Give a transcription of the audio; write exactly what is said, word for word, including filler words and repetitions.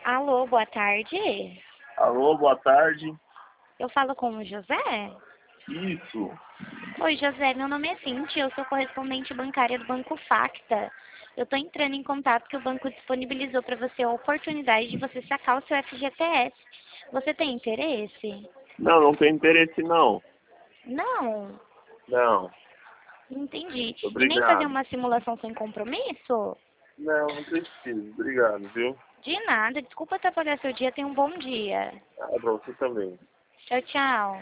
Alô, boa tarde. Alô, boa tarde. Eu falo com o José? Isso. Oi, José, meu nome é Cintia, eu sou correspondente bancária do Banco Facta. Eu estou entrando em contato porque o banco disponibilizou para você a oportunidade de você sacar o seu F G T S. Você tem interesse? Não, não tem interesse não. Não, Não. entendi. E nem fazer Obrigado. uma simulação sem compromisso? Não, não preciso. Obrigado, viu? De nada, desculpa atrapalhar seu dia, tenha um bom dia. Ah, pra você também. Tchau, tchau.